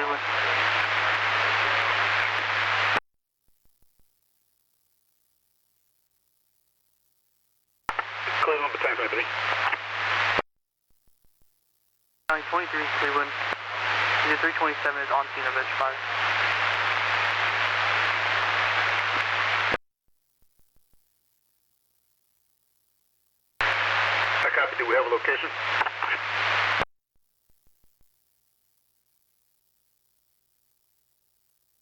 Cleveland. Cleveland, Battalion 23. 23 Cleveland. Unit 327 is on scene of edge fire. I copy. Do we have a location?